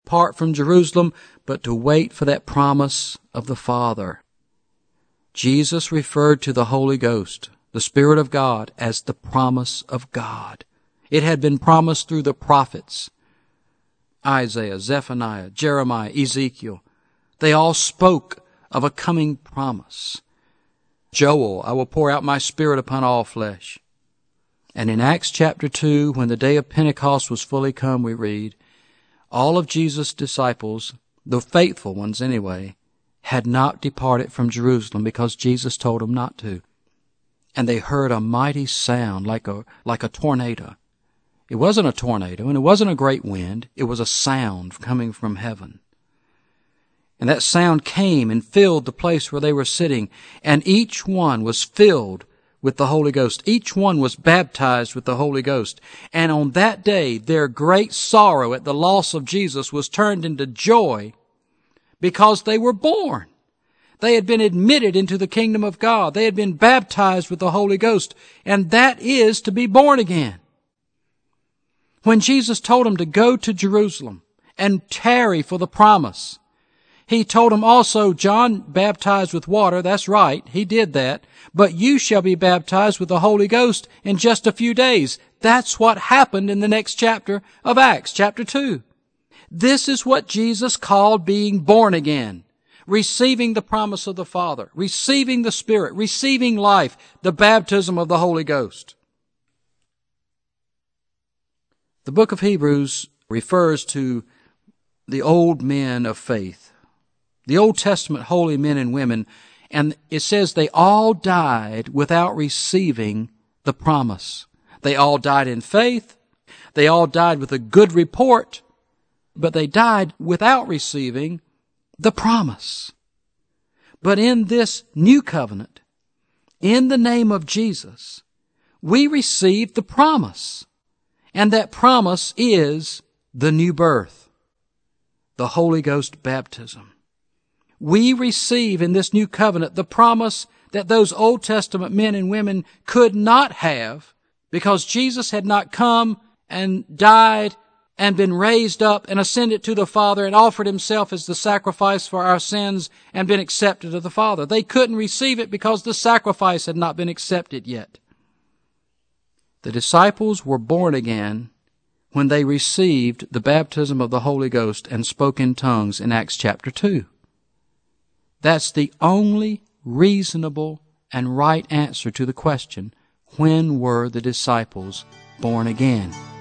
depart from Jerusalem, but to wait for that promise of the Father. Jesus referred to the Holy Ghost, the Spirit of God, as the promise of God. It had been promised through the prophets, Isaiah, Zephaniah, Jeremiah, Ezekiel. They all spoke of a coming promise. Joel, I will pour out my Spirit upon all flesh. And in Acts chapter 2, when the day of Pentecost was fully come, we read, all of Jesus' disciples, the faithful ones anyway, had not departed from Jerusalem because Jesus told them not to. And they heard a mighty sound like a tornado. It wasn't a tornado and it wasn't a great wind. It was a sound coming from heaven. And that sound came and filled the place where they were sitting, and each one was filled with the Holy Ghost. Each one was baptized with the Holy Ghost. And on that day, their great sorrow at the loss of Jesus was turned into joy because they were born. They had been admitted into the kingdom of God. They had been baptized with the Holy Ghost. And that is to be born again. When Jesus told them to go to Jerusalem and tarry for the promise, He told them also, John baptized with water, that's right, he did that, but you shall be baptized with the Holy Ghost in just a few days. That's what happened in the next chapter of Acts, chapter 2. This is what Jesus called being born again, receiving the promise of the Father, receiving the Spirit, receiving life, the baptism of the Holy Ghost. The book of Hebrews refers to the old men of faith, the Old Testament holy men and women, and it says they all died without receiving the promise. They all died in faith. They all died with a good report, but they died without receiving the promise. But in this new covenant, in the name of Jesus, we receive the promise. And that promise is the new birth, the Holy Ghost baptism. We receive in this new covenant the promise that those Old Testament men and women could not have because Jesus had not come and died and been raised up and ascended to the Father and offered Himself as the sacrifice for our sins and been accepted of the Father. They couldn't receive it because the sacrifice had not been accepted yet. The disciples were born again when they received the baptism of the Holy Ghost and spoke in tongues in Acts chapter 2. That's the only reasonable and right answer to the question, when were the disciples born again?